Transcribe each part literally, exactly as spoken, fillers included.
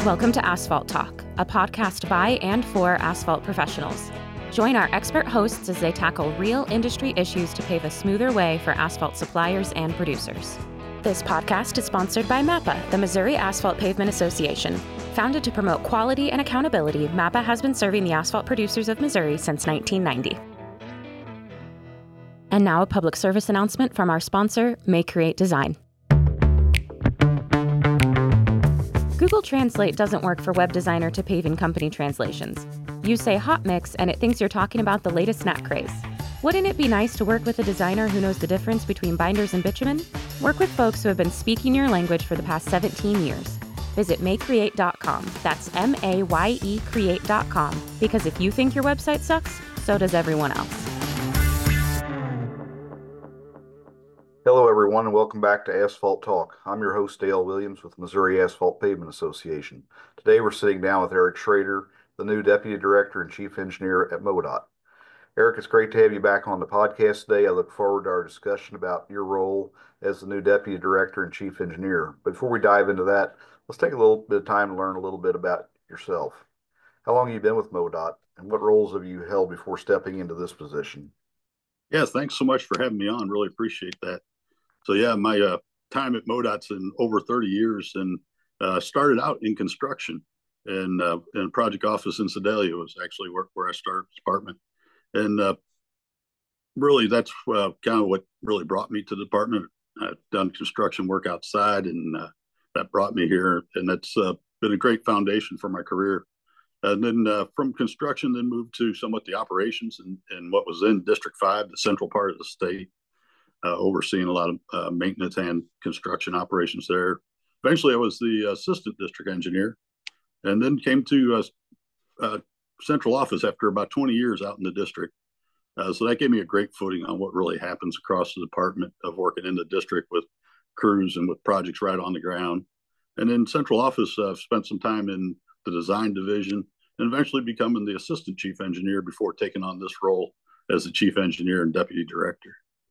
Welcome to Asphalt Talk, a podcast by and for asphalt professionals. Join our expert hosts as they tackle real industry issues to pave a smoother way for asphalt suppliers and producers. This podcast is sponsored by MAPA, the Missouri Asphalt Pavement Association. Founded to promote quality and accountability, MAPA has been serving the asphalt producers of Missouri since nineteen ninety. And now a public service announcement from our sponsor, May Create Design. Google Translate doesn't work for web designer to paving company translations. You say hot mix and it thinks you're talking about the latest snack craze. Wouldn't it be nice to work with a designer who knows the difference between binders and bitumen? Work with folks who have been speaking your language for the past seventeen years. Visit may create dot com. That's M A Y E create dot com. Because if you think your website sucks, so does everyone else. Hello, everyone, and welcome back to Asphalt Talk. I'm your host, Dale Williams with Missouri Asphalt Pavement Association. Today, we're sitting down with Eric Schrader, the new Deputy Director and Chief Engineer at MoDOT. Eric, it's great to have you back on the podcast today. I look forward to our discussion about your role as the new Deputy Director and Chief Engineer. Before we dive into that, let's take a little bit of time to learn a little bit about yourself. How long have you been with MoDOT, and what roles have you held before stepping into this position? Yes, thanks so much for having me on. Really appreciate that. So yeah, my uh, time at MoDOT's in over thirty years, and uh, started out in construction and uh, in a project office in Sedalia was actually where, where I started the department. And uh, really that's uh, kind of what really brought me to the department. I've done construction work outside, and uh, that brought me here, and that's uh, been a great foundation for my career. And then uh, from construction, then moved to somewhat the operations and, and what was in District five, the central part of the state. Uh, overseeing a lot of uh, maintenance and construction operations there. Eventually, I was the assistant district engineer, and then came to uh, uh, central office after about twenty years out in the district. Uh, so that gave me a great footing on what really happens across the department of working in the district with crews and with projects right on the ground. And then central office, uh, spent some time in the design division and eventually becoming the assistant chief engineer before taking on this role as the chief engineer and deputy director.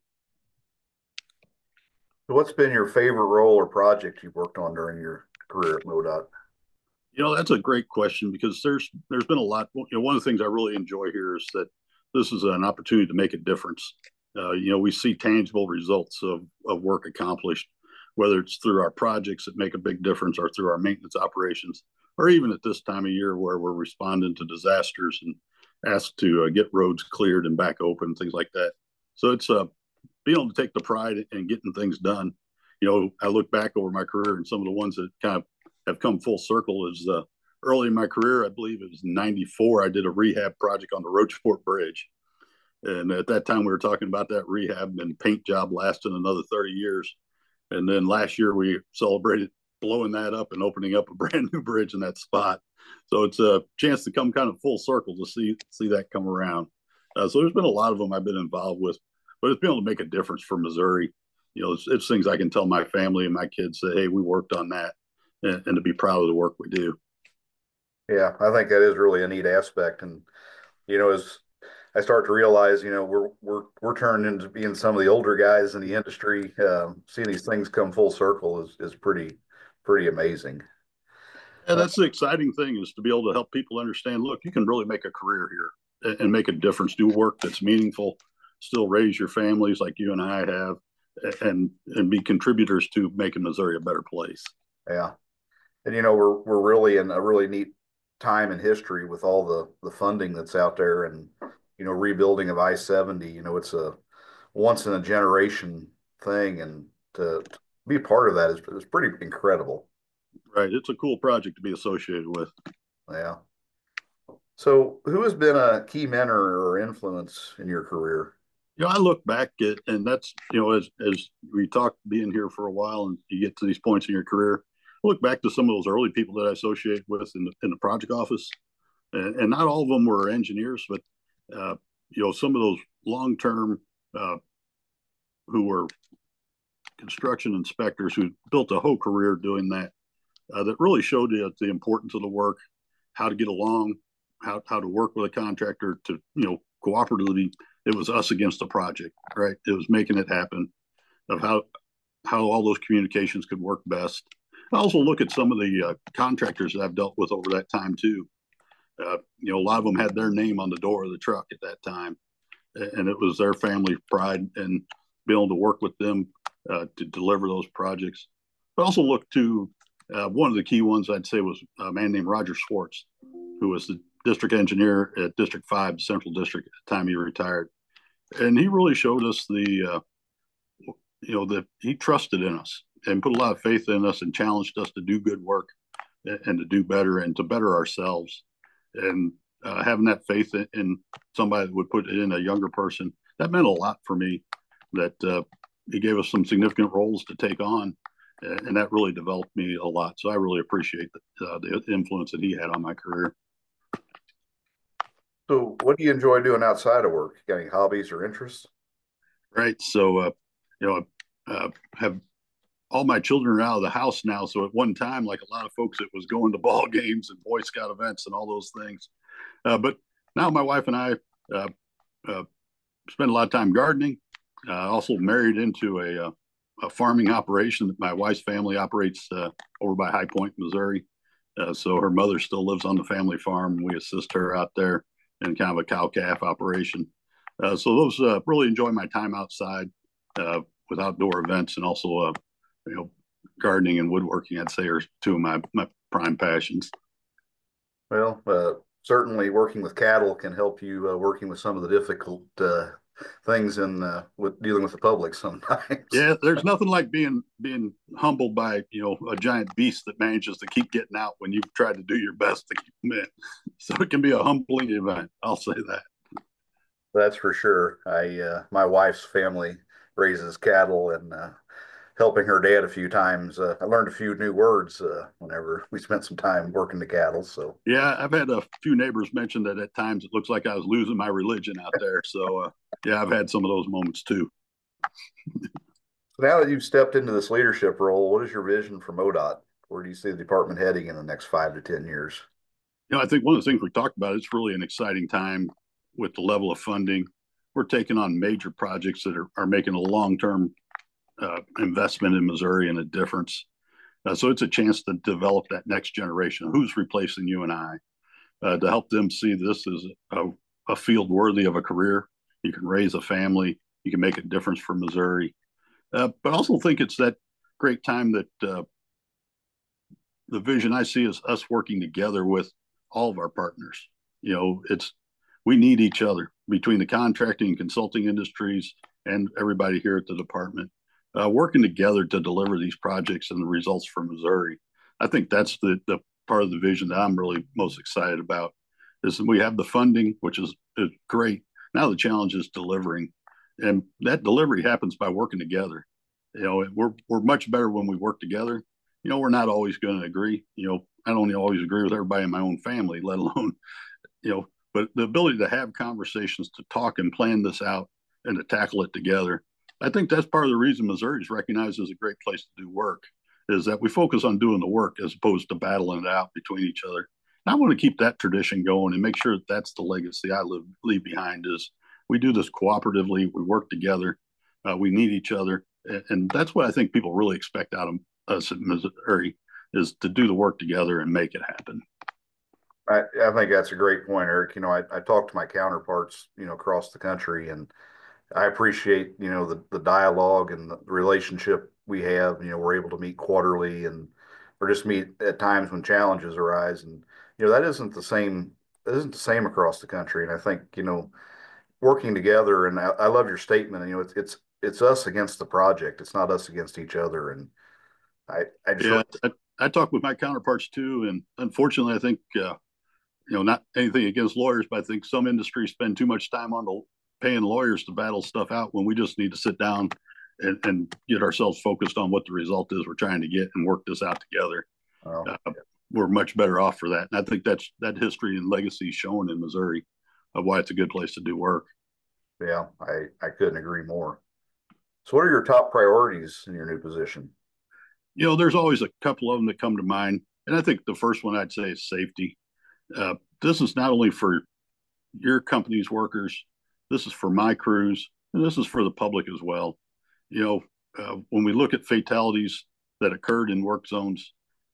What's been your favorite role or project you've worked on during your career at MoDOT? You know, that's a great question because there's there's been a lot. You know, one of the things I really enjoy here is that this is an opportunity to make a difference. Uh, you know, we see tangible results of, of work accomplished, whether it's through our projects that make a big difference or through our maintenance operations, or even at this time of year where we're responding to disasters and asked to uh, get roads cleared and back open, things like that. So it's a uh, being able to take the pride in getting things done. You know, I look back over my career and some of the ones that kind of have come full circle is uh, early in my career, I believe it was ninety-four, I did a rehab project on the Rocheport Bridge. And at that time, we were talking about that rehab and paint job lasting another thirty years. And then last year, we celebrated blowing that up and opening up a brand new bridge in that spot. So it's a chance to come kind of full circle to see, see that come around. Uh, so there's been a lot of them I've been involved with. But it's been able to make a difference for Missouri. You know, it's, it's things I can tell my family and my kids that, hey, we worked on that, and, and to be proud of the work we do. Yeah, I think that is really a neat aspect. And, you know, as I start to realize, you know, we're we're we're turning into being some of the older guys in the industry. Uh, seeing these things come full circle is is pretty pretty amazing. And that's the exciting thing is to be able to help people understand, look, you can really make a career here and, and make a difference, do work that's meaningful, still raise your families like you and I have, and and be contributors to making Missouri a better place. Yeah, and you know we're we're really in a really neat time in history with all the the funding that's out there, and you know rebuilding of I seventy. You know it's a once in a generation thing, and to, to be part of that is is pretty incredible. Right, it's a cool project to be associated with. Yeah. So, who has been a key mentor or influence in your career? You know, I look back at, and that's, you know, as as we talk being here for a while and you get to these points in your career, I look back to some of those early people that I associate with in the, in the project office. And, and not all of them were engineers, but, uh, you know, some of those long-term uh, who were construction inspectors who built a whole career doing that, uh, that really showed you the importance of the work, how to get along, how, how to work with a contractor to, you know, cooperatively. It was us against the project, right? It was making it happen, of how how all those communications could work best. I also look at some of the uh, contractors that I've dealt with over that time too. Uh, you know, a lot of them had their name on the door of the truck at that time, and it was their family pride and being able to work with them uh, to deliver those projects. But also look to uh, one of the key ones I'd say was a man named Roger Schwartz, who was the district engineer at District five, Central District, at the time he retired. And he really showed us the, uh, you know, that he trusted in us and put a lot of faith in us and challenged us to do good work and to do better and to better ourselves. And uh, having that faith in, in somebody that would put it in a younger person, that meant a lot for me, that uh, he gave us some significant roles to take on. And that really developed me a lot. So I really appreciate the, uh, the influence that he had on my career. So what do you enjoy doing outside of work? Got any hobbies or interests? Right. So, uh, you know, I uh, have all my children are out of the house now. So at one time, like a lot of folks, it was going to ball games and Boy Scout events and all those things. Uh, but now my wife and I uh, uh, spend a lot of time gardening. Uh, also married into a, uh, a farming operation that my wife's family operates uh, over by High Point, Missouri. Uh, so her mother still lives on the family farm. We assist her out there in kind of a cow-calf operation. Uh, so those uh, really enjoy my time outside uh, with outdoor events, and also, uh, you know, gardening and woodworking, I'd say, are two of my, my prime passions. Well, uh, certainly working with cattle can help you uh, working with some of the difficult uh, things in uh, with dealing with the public sometimes. Yeah, there's nothing like being being humbled by, you know, a giant beast that manages to keep getting out when you've tried to do your best to keep them in. So it can be a humbling event. I'll say that. That's for sure. I uh, my wife's family raises cattle, and uh, helping her dad a few times, uh, I learned a few new words uh, whenever we spent some time working the cattle. So yeah, I've had a few neighbors mention that at times it looks like I was losing my religion out there. So uh, yeah, I've had some of those moments too. now that you've stepped into this leadership role, what is your vision for MoDOT? Where do you see the department heading in the next five to ten years? You know, I think one of the things we talked about, it's really an exciting time with the level of funding. We're taking on major projects that are, are making a long-term uh, investment in Missouri and a difference. Uh, so it's a chance to develop that next generation. Who's replacing you and I, uh, to help them see this as a, a field worthy of a career. You can raise a family. You can make a difference for Missouri. Uh, but I also think it's that great time that uh, the vision I see is us working together with all of our partners. You know, it's we need each other between the contracting and consulting industries and everybody here at the department, uh, working together to deliver these projects and the results for Missouri. I think that's the, the part of the vision that I'm really most excited about, is that we have the funding, which is, is great. Now the challenge is delivering, and that delivery happens by working together. You know, we're, we're much better when we work together. You know, we're not always going to agree. You know, I don't always agree with everybody in my own family, let alone, you know, but the ability to have conversations, to talk and plan this out and to tackle it together. I think that's part of the reason Missouri is recognized as a great place to do work, is that we focus on doing the work as opposed to battling it out between each other. And I want to keep that tradition going and make sure that that's the legacy I live, leave behind, is we do this cooperatively, we work together, uh, we need each other. And, and that's what I think people really expect out of us in Missouri, is to do the work together and make it happen. I, I think that's a great point, Eric. You know, I, I talk to my counterparts, you know, across the country, and I appreciate, you know, the, the dialogue and the relationship we have. You know, we're able to meet quarterly, and or just meet at times when challenges arise. And, you know, that isn't the same, that isn't the same across the country. And I think, you know, working together, and I, I love your statement, you know, it's, it's, it's us against the project. It's not us against each other. And I, I just, yeah, I, I talk with my counterparts too. And unfortunately, I think, uh, you know, not anything against lawyers, but I think some industries spend too much time on the paying lawyers to battle stuff out when we just need to sit down and, and get ourselves focused on what the result is we're trying to get and work this out together. oh, Uh, we're much better off for that. And I think that's that history and legacy shown in Missouri of why it's a good place to do work. yeah, I, I couldn't agree more. So what are your top priorities in your new position? You know, there's always a couple of them that come to mind. And I think the first one I'd say is safety. Uh, this is not only for your company's workers, this is for my crews, and this is for the public as well. You know, uh, when we look at fatalities that occurred in work zones,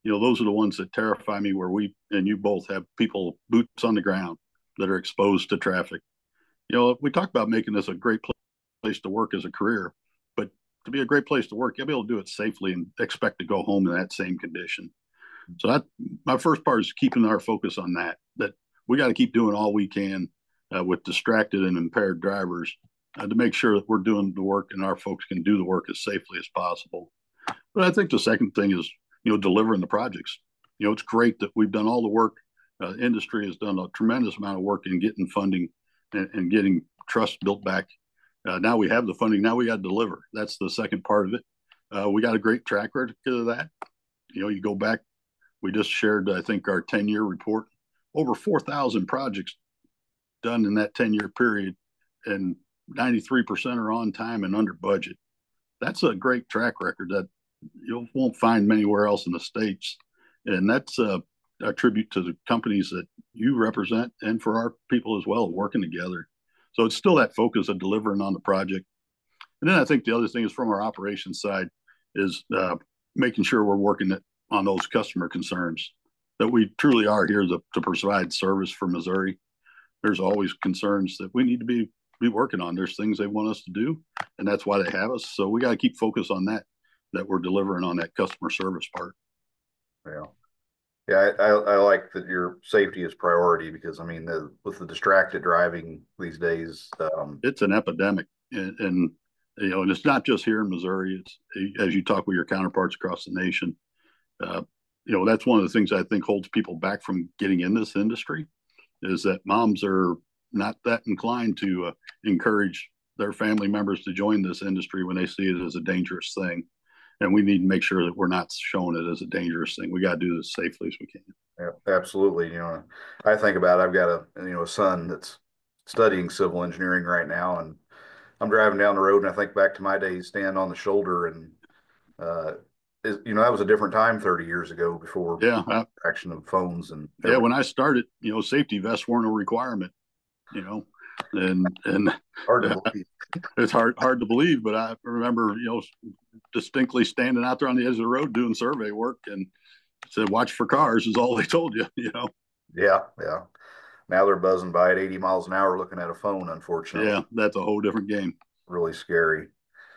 you know, those are the ones that terrify me, where we and you both have people boots on the ground that are exposed to traffic. You know, we talk about making this a great place to work as a career, but to be a great place to work, you'll be able to do it safely and expect to go home in that same condition. So that my first part is keeping our focus on that, that we got to keep doing all we can uh, with distracted and impaired drivers uh, to make sure that we're doing the work and our folks can do the work as safely as possible. But I think the second thing is, you know, delivering the projects. You know, it's great that we've done all the work. Uh, industry has done a tremendous amount of work in getting funding and, and getting trust built back. Uh, now we have the funding. Now we got to deliver. That's the second part of it. Uh, we got a great track record of that. You know, you go back, we just shared, I think, our ten-year report. Over four thousand projects done in that ten-year period, and ninety-three percent are on time and under budget. That's a great track record that you won't find anywhere else in the States. And that's a, a tribute to the companies that you represent and for our people as well, working together. So it's still that focus of delivering on the project. And then I think the other thing is, from our operations side, is uh, making sure we're working on those customer concerns, that we truly are here to, to provide service for Missouri. There's always concerns that we need to be, be working on. There's things they want us to do, and that's why they have us. So we got to keep focus on that, that we're delivering on that customer service part. Yeah. Yeah, I, I, I like that your safety is priority, because I mean, the, with the distracted driving these days, um, it's an epidemic, and, and you know, and it's not just here in Missouri. It's, as you talk with your counterparts across the nation, uh, you know, that's one of the things I think holds people back from getting in this industry, is that moms are not that inclined to uh, encourage their family members to join this industry when they see it as a dangerous thing. And we need to make sure that we're not showing it as a dangerous thing. We got to do this safely as we can. yeah, absolutely. You know, I think about it, I've got a you know a son that's studying civil engineering right now, and I'm driving down the road and I think back to my days standing on the shoulder, and uh, is, you know that was a different time thirty years ago, before Yeah, I, action of phones and yeah. everything. When I started, you know, safety vests weren't a requirement. You know, and and Hard to believe. It's hard hard to believe, but I remember, you know, distinctly standing out there on the edge of the road doing survey work, and said, "Watch for cars," is all they told you. You know. Yeah, yeah. Now they're buzzing by at eighty miles an hour looking at a phone, unfortunately. Yeah, that's a whole different game. Really scary.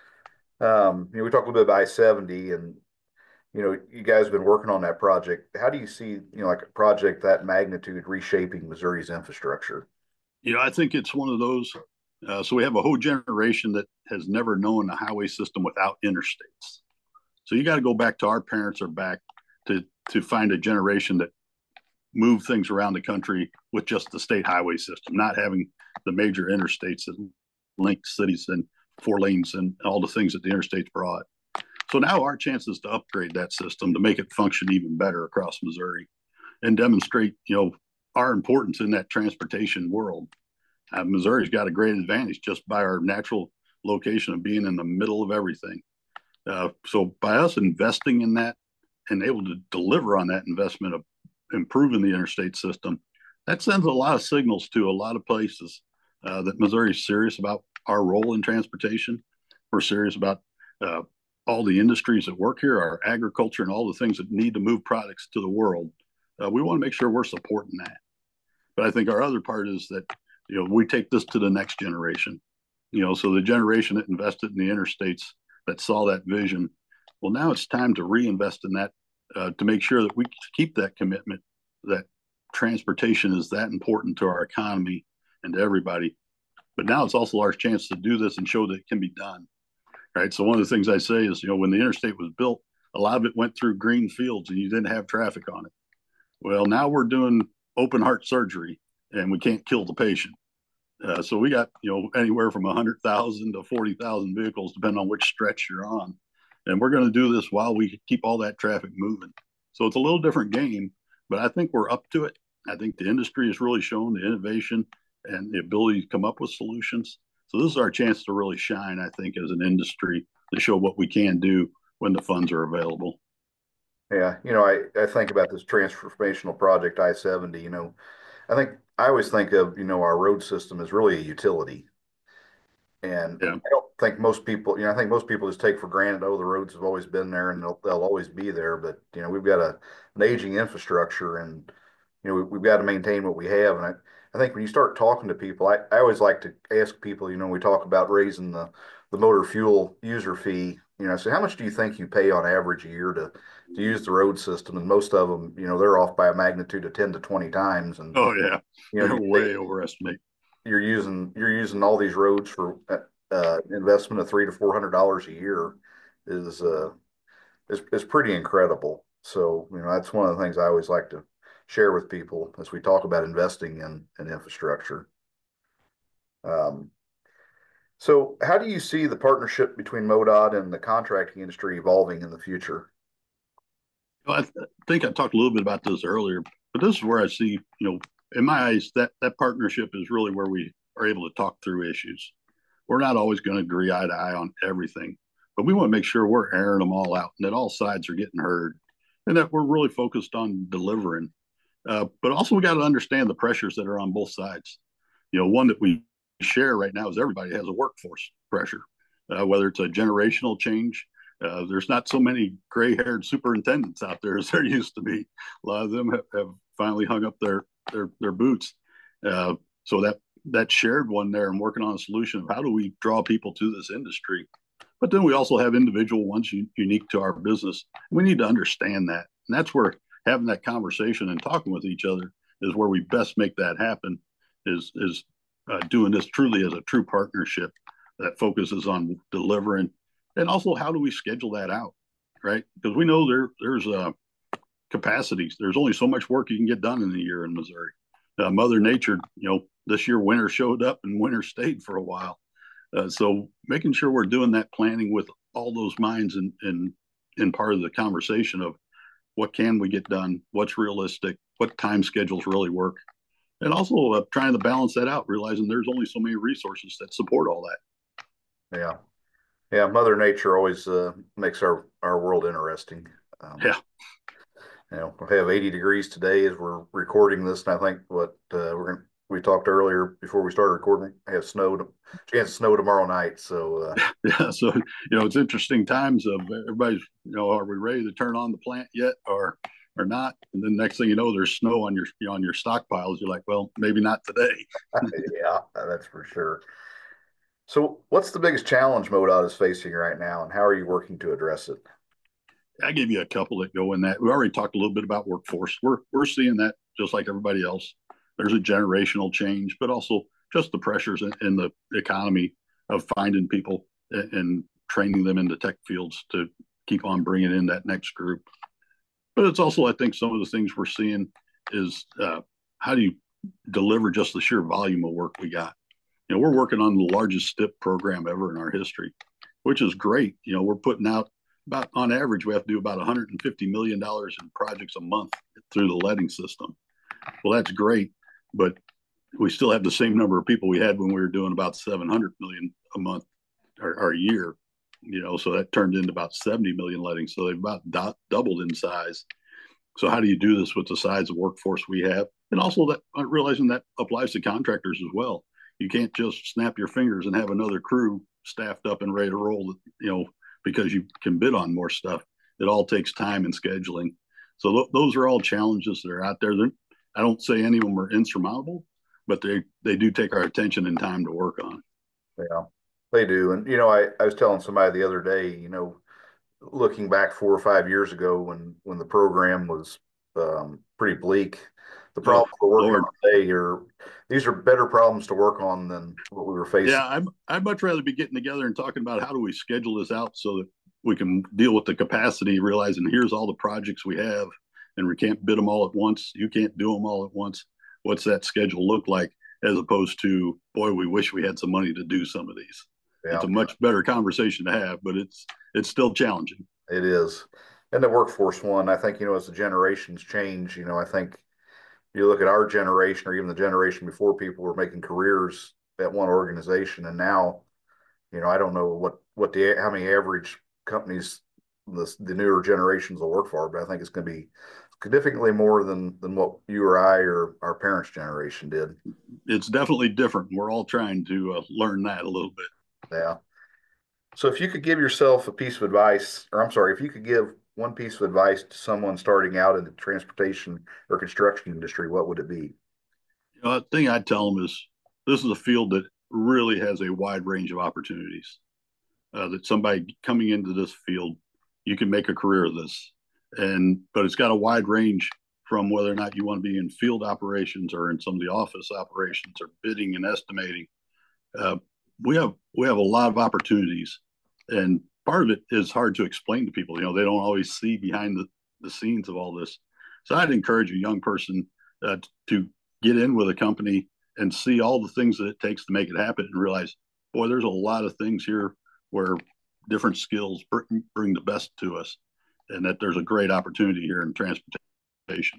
Um, you know, we talked a little bit about I seventy, and you know, you guys have been working on that project. How do you see, you know, like a project that magnitude reshaping Missouri's infrastructure? You know, I think it's one of those. Uh, so we have a whole generation that has never known a highway system without interstates. So you got to go back to our parents or back to to find a generation that moved things around the country with just the state highway system, not having the major interstates that linked cities and four lanes and all the things that the interstates brought. So now our chance is to upgrade that system to make it function even better across Missouri and demonstrate, you know, our importance in that transportation world. Uh, Missouri's got a great advantage just by our natural location of being in the middle of everything. Uh, so by us investing in that and able to deliver on that investment of improving the interstate system, that sends a lot of signals to a lot of places uh, that Missouri is serious about our role in transportation. We're serious about uh, all the industries that work here, our agriculture, and all the things that need to move products to the world. Uh, we want to make sure we're supporting that. But I think our other part is that, you know, we take this to the next generation. You know, so the generation that invested in the interstates, that saw that vision, well, now it's time to reinvest in that uh, to make sure that we keep that commitment, that transportation is that important to our economy and to everybody. But now it's also our chance to do this and show that it can be done, right? So one of the things I say is, you know, when the interstate was built, a lot of it went through green fields and you didn't have traffic on it. Well, now we're doing open heart surgery and we can't kill the patient. Uh, so we got, you know, anywhere from one hundred thousand to forty thousand vehicles, depending on which stretch you're on. And we're going to do this while we keep all that traffic moving. So it's a little different game, but I think we're up to it. I think the industry has really shown the innovation and the ability to come up with solutions. So this is our chance to really shine, I think, as an industry to show what we can do when the funds are available. Yeah, you know, I, I think about this transformational project I seventy, you know, I think I always think of, you know, our road system as really a utility. And Yeah. I don't think most people, you know, I think most people just take for granted, oh, the roads have always been there and they'll, they'll always be there. But, you know, we've got a, an aging infrastructure and, you know, we, we've got to maintain what we have. And I, I think when you start talking to people, I, I always like to ask people, you know, we talk about raising the, the motor fuel user fee, you know, so how much do you think you pay on average a year to, to use the road system? And most of them, you know, they're off by a magnitude of ten to twenty times. And, Oh yeah. you know, They're you think way overestimate. you're using you're using all these roads for uh, uh, investment of three to four hundred dollars a year is uh is is pretty incredible. So you know that's one of the things I always like to share with people as we talk about investing in in infrastructure. Um, so how do you see the partnership between MoDOT and the contracting industry evolving in the future? Well, I th- think I talked a little bit about this earlier, but this is where I see, you know, in my eyes, that that partnership is really where we are able to talk through issues. We're not always going to agree eye to eye on everything, but we want to make sure we're airing them all out and that all sides are getting heard and that we're really focused on delivering. Uh, but also, we got to understand the pressures that are on both sides. You know, one that we share right now is everybody has a workforce pressure, uh, whether it's a generational change. Uh, there's not so many gray-haired superintendents out there as there used to be. A lot of them have, have finally hung up their their their boots. Uh, so that that shared one there and working on a solution of how do we draw people to this industry. But then we also have individual ones unique to our business. We need to understand that, and that's where having that conversation and talking with each other is where we best make that happen. Is is uh, doing this truly as a true partnership that focuses on delivering, and also how do we schedule that out, right? Because we know there there's uh, capacities. There's only so much work you can get done in a year in Missouri. Uh, Mother Nature, you know, this year winter showed up and winter stayed for a while. Uh, so making sure we're doing that planning with all those minds and and in part of the conversation of what can we get done, what's realistic, what time schedules really work, and also uh, trying to balance that out, realizing there's only so many resources that support all that. Yeah, yeah. Mother Nature always uh, makes our our world interesting. Um, Yeah, You know, we have eighty degrees today as we're recording this, and I think what uh, we're going we talked earlier before we started recording, have snow, chance of snow tomorrow night. So, uh, yeah. So you know, it's interesting times of everybody's, you know, are we ready to turn on the plant yet, or or not? And then next thing you know, there's snow on your you know, on your stockpiles. You're like, well, maybe not today. yeah, that's for sure. So, what's the biggest challenge MoDOT is facing right now, and how are you working to address it? I gave you a couple that go in that. We already talked a little bit about workforce. We're we're seeing that just like everybody else. There's a generational change, but also just the pressures in, in the economy of finding people and, and training them into tech fields to keep on bringing in that next group. But it's also, I think, some of the things we're seeing is uh, how do you deliver just the sheer volume of work we got? You know, we're working on the largest S T I P program ever in our history, which is great. You know, we're putting out about, on average, we have to do about one hundred fifty million dollars in projects a month through the letting system. Well, that's great, but we still have the same number of people we had when we were doing about seven hundred million a month or, or a year. You know, so that turned into about seventy million lettings. So they've about do- doubled in size. So how do you do this with the size of workforce we have? And also that uh, realizing that applies to contractors as well. You can't just snap your fingers and have another crew staffed up and ready to roll, you know, because you can bid on more stuff. It all takes time and scheduling. So th- those are all challenges that are out there. They're, I don't say any of them are insurmountable, but they, they do take our attention and time to work on. Yeah, they do. And, you know, I, I was telling somebody the other day, you know, looking back four or five years ago when when the program was um, pretty bleak, the Oh, problems we're working Lord. on today are these are better problems to work on than what we were facing. Yeah, I'd, I'd much rather be getting together and talking about how do we schedule this out so that we can deal with the capacity, realizing here's all the projects we have, and we can't bid them all at once. You can't do them all at once. What's that schedule look like? As opposed to, boy, we wish we had some money to do some of these. It's Yeah, a much better conversation to have, but it's it's still challenging. it is. And the workforce one, I think, you know, as the generations change, you know, I think you look at our generation or even the generation before, people were making careers at one organization, and now, you know, I don't know what what the how many average companies the the newer generations will work for, but I think it's going to be significantly more than than what you or I or our parents' generation did. It's definitely different. We're all trying to uh, learn that a little bit. Yeah. So if you could give yourself a piece of advice, or I'm sorry, if you could give one piece of advice to someone starting out in the transportation or construction industry, what would it be? You know, the thing I'd tell them is this is a field that really has a wide range of opportunities. Uh, that somebody coming into this field, you can make a career of this, and but it's got a wide range from whether or not you want to be in field operations or in some of the office operations or bidding and estimating. Uh, we have we have a lot of opportunities, and part of it is hard to explain to people. You know, they don't always see behind the, the scenes of all this. So I'd encourage a young person uh, to get in with a company and see all the things that it takes to make it happen, and realize, boy, there's a lot of things here where different skills bring, bring the best to us, and that there's a great opportunity here in transportation.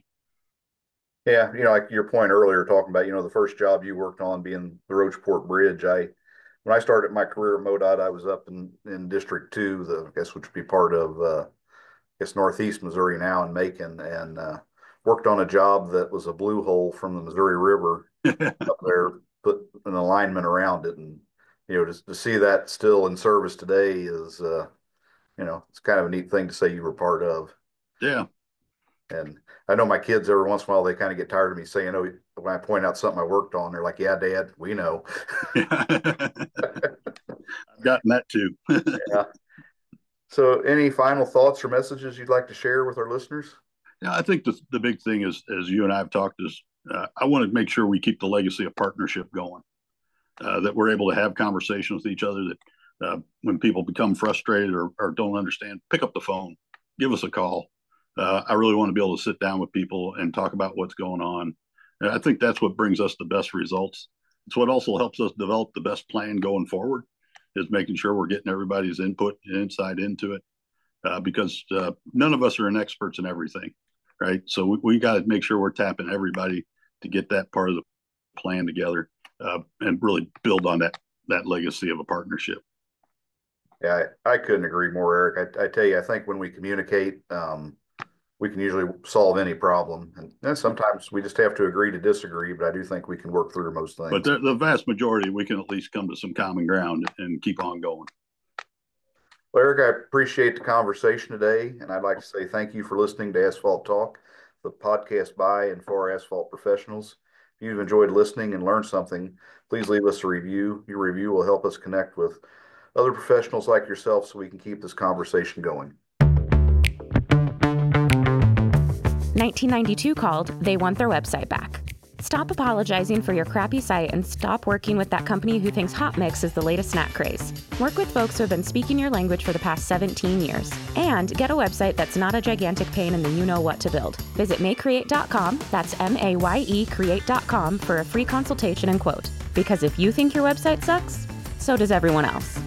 Yeah, you know, like your point earlier talking about, you know, the first job you worked on being the Roachport Bridge. I when I started my career at MoDOT, I was up in, in District Two, the I guess which would be part of uh, I guess Northeast Missouri now in Macon, and uh, worked on a job that was a blue hole from the Missouri River up there, put an alignment around it, and you know, to, to see that still in service today is, uh, you know, it's kind of a neat thing to say you were part of. Yeah. And I know my kids every once in a while, they kind of get tired of me saying, oh, when I point out something I worked on, they're like, yeah, Dad, we know. I've gotten that too. Yeah. So any final thoughts or messages you'd like to share with our listeners? Yeah, I think the, the big thing is, as you and I have talked, is uh, I want to make sure we keep the legacy of partnership going, uh, that we're able to have conversations with each other, that uh, when people become frustrated or, or don't understand, pick up the phone, give us a call. Uh, I really want to be able to sit down with people and talk about what's going on. And I think that's what brings us the best results. It's what also helps us develop the best plan going forward, is making sure we're getting everybody's input and insight into it, uh, because uh, none of us are an experts in everything, right? So we, we got to make sure we're tapping everybody to get that part of the plan together, uh, and really build on that that legacy of a partnership. Yeah, I, I couldn't agree more, Eric. I, I tell you, I think when we communicate, um, we can usually solve any problem. And then sometimes we just have to agree to disagree, but I do think we can work through most things. But the, the vast majority, we can at least come to some common ground and keep on going. Well, Eric, I appreciate the conversation today, and I'd like to say thank you for listening to Asphalt Talk, the podcast by and for asphalt professionals. If you've enjoyed listening and learned something, please leave us a review. Your review will help us connect with other professionals like yourself so we can keep this conversation going. nineteen ninety-two called, they want their website back. Stop apologizing for your crappy site and stop working with that company who thinks hot mix is the latest snack craze. Work with folks who have been speaking your language for the past seventeen years. And get a website that's not a gigantic pain in the you-know-what to build. Visit may create dot com, that's M A Y E create dot com, for a free consultation and quote. Because if you think your website sucks, so does everyone else.